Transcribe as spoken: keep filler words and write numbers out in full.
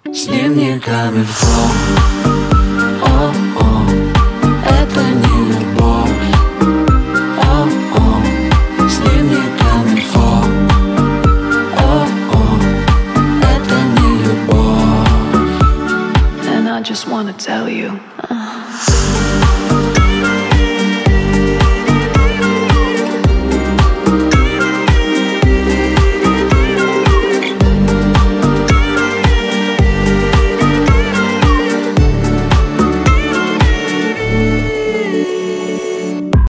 С ним не камильфо. О-о, это не любовь. О-о, с ним не камильфо. О-о, это не любовь. And I just wanna tell you uh.